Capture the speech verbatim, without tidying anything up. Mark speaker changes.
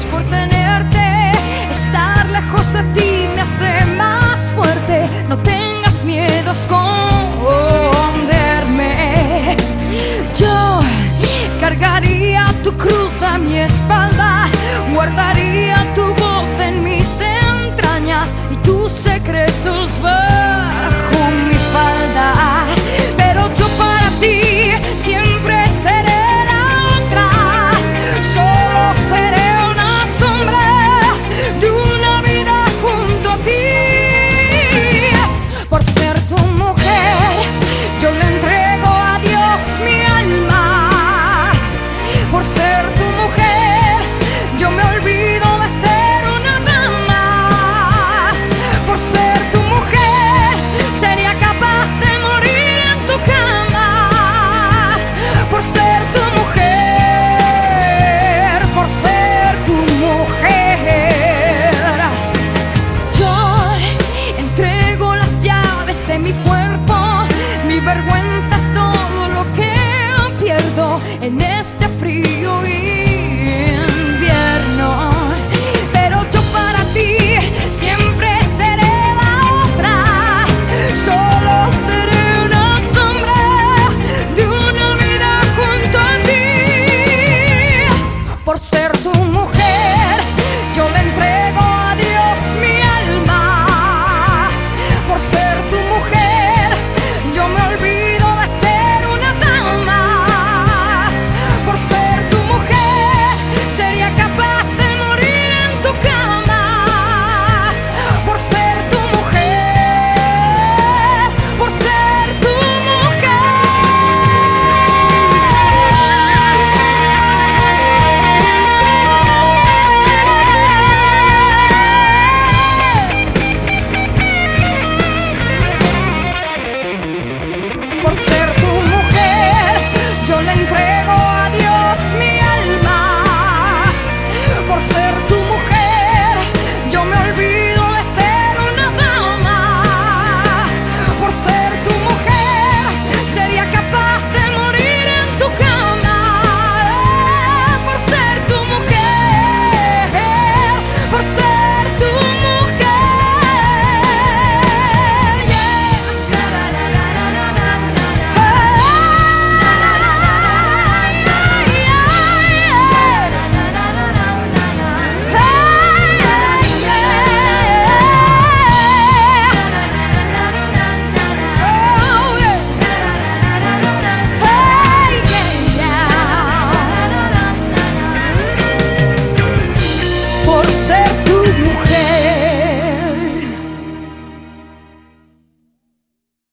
Speaker 1: Dios por tenerte. Estar lejos de ti me hace más fuerte. No tengas miedo a esconderme. Yo cargaría tu cruz a mi espalda, guardaría tu voz en mis entrañas y tus secretos bajo mi falda. Pero yo para ti siempre seré la otra. Solo seré una sombra de una vida junto a ti. Por ser tu mujer, yo le entrego a Dios mi alma. Por ser tu mujer, yo me olvido de ser una dama. Por ser tu mujer, sería capaz de morir en tu cama. Por ser tu mujer, por ser tu mujer, yo entrego las llaves de mi cuerpo. Mi vergüenza es todo lo que pierdo en este frío invierno. Pero yo para ti siempre seré la otra. Solo seré una sombra de una vida junto a ti. Por ser tu mujer, yo le entrego a Dios mi alma. Por ser tu mujer, yo me olvido de ser una dama. Por ser tu mujer, sería capaz de morir en tu cama. Por ser tu mujer, por ser tu mujer. Por ser tu mujer, yo le entrego a Dios mi alma. Por ser tu mujer, yo me olvido de ser una dama. Por ser tu mujer, sería capaz de morir en tu cama. Por ser tu mujer, por ser tu mujer, yeah. Por ser